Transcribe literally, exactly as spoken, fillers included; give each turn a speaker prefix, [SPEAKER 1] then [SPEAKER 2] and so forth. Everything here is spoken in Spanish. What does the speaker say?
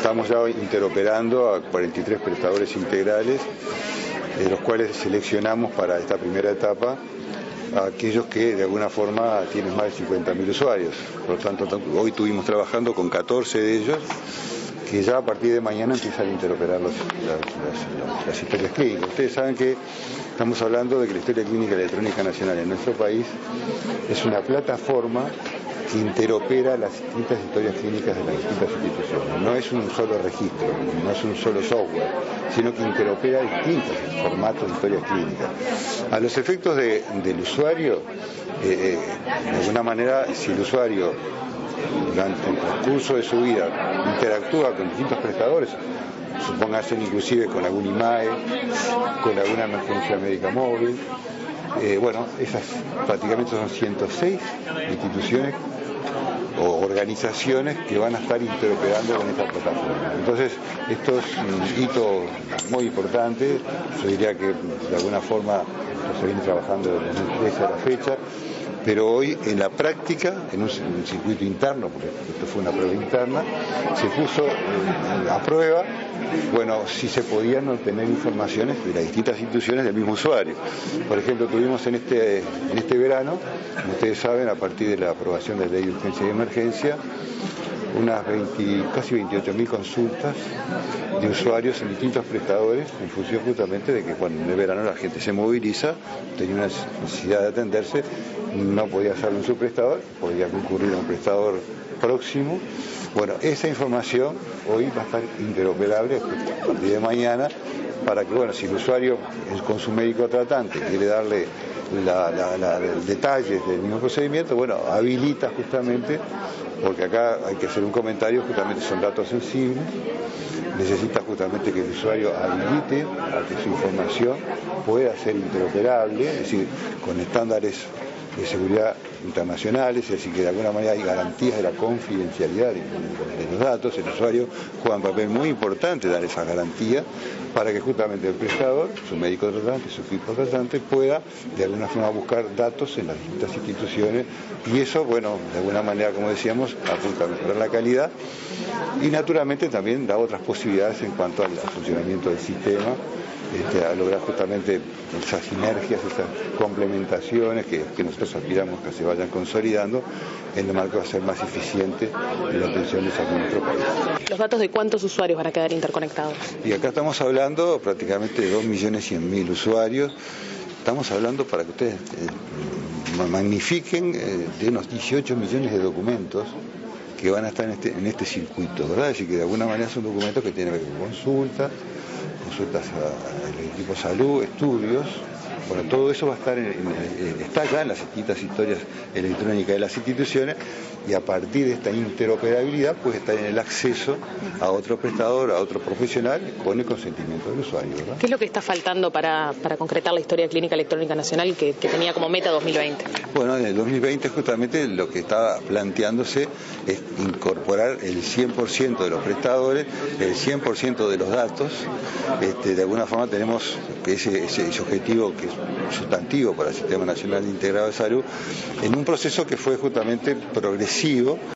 [SPEAKER 1] estamos ya interoperando a cuarenta y tres prestadores integrales, de los cuales seleccionamos para esta primera etapa a aquellos que de alguna forma tienen más de cincuenta mil usuarios. Por lo tanto, hoy estuvimos trabajando con catorce de ellos, que ya a partir de mañana empiezan a interoperar los, las, las, las historias clínicas. Ustedes saben que estamos hablando de que la Historia Clínica Electrónica Nacional en nuestro país es una plataforma que interopera las distintas historias clínicas de las distintas instituciones. No es un solo registro, no es un solo software, sino que interopera distintos formatos de historias clínicas. A los efectos de, del usuario, eh, de alguna manera, si el usuario durante el transcurso de su vida interactúa con distintos prestadores, supóngase inclusive con algún I M A E, con alguna emergencia médica móvil, eh, bueno, esas prácticamente son ciento seis instituciones o organizaciones que van a estar interoperando con esta plataforma. Entonces, esto es un hito muy importante. Yo diría que de alguna forma se viene trabajando desde dos mil trece a la fecha, pero hoy en la práctica, en un, en un circuito interno, porque esto fue una prueba interna, se puso eh, a prueba, bueno, si se podían obtener informaciones de las distintas instituciones del mismo usuario. Por ejemplo, tuvimos en este, en este verano, como ustedes saben, a partir de la aprobación de la Ley de Urgencia y Emergencia, unas veinte, casi veintiocho mil consultas de usuarios en distintos prestadores, en función justamente de que cuando en el verano la gente se moviliza, tenía una necesidad de atenderse, no podía hacerlo en su prestador, podía concurrir a un prestador próximo. Bueno, esa información hoy va a estar interoperable a partir de mañana, para que, bueno, si el usuario con su médico tratante quiere darle la, la, la, el detalle del mismo procedimiento, bueno, habilita justamente, porque acá hay que hacer un comentario, justamente son datos sensibles, necesita justamente que el usuario habilite a que su información pueda ser interoperable, es decir, con estándares de seguridad internacionales, es decir, que de alguna manera hay garantías de la confidencialidad de, de los datos. El usuario juega un papel muy importante dar esa garantía para que justamente el prestador, su médico tratante, su equipo tratante, pueda de alguna forma buscar datos en las distintas instituciones, y eso, bueno, de alguna manera, como decíamos, apunta a mejorar la calidad y naturalmente también da otras posibilidades en cuanto al funcionamiento del sistema, este, a lograr justamente esas sinergias, esas complementaciones que, que nosotros aspiramos que se vayan consolidando en el marco de ser más eficiente en la atención de salud en nuestro país.
[SPEAKER 2] ¿Los datos de cuántos usuarios van a quedar interconectados?
[SPEAKER 1] Y acá estamos hablando prácticamente de dos millones cien mil usuarios. Estamos hablando, para que ustedes eh, magnifiquen, eh, de unos dieciocho millones de documentos que van a estar en este, en este circuito, ¿verdad? Es decir, que de alguna manera son documentos que tienen que ver con consultas, consultas al equipo de salud, estudios. Bueno, todo eso va a estar en, en, está ya en las distintas historias electrónicas de las instituciones, y a partir de esta interoperabilidad puede estar en el acceso a otro prestador, a otro profesional, con el consentimiento del usuario, ¿verdad?
[SPEAKER 2] ¿Qué es lo que está faltando para, para concretar la Historia Clínica Electrónica Nacional que, que tenía como meta dos mil veinte?
[SPEAKER 1] Bueno, en el dos mil veinte justamente lo que estaba planteándose es incorporar el cien por ciento de los prestadores, el cien por ciento de los datos. Este, de alguna forma tenemos ese, ese, ese objetivo que es sustantivo para el Sistema Nacional Integrado de Salud, en un proceso que fue justamente progresivo.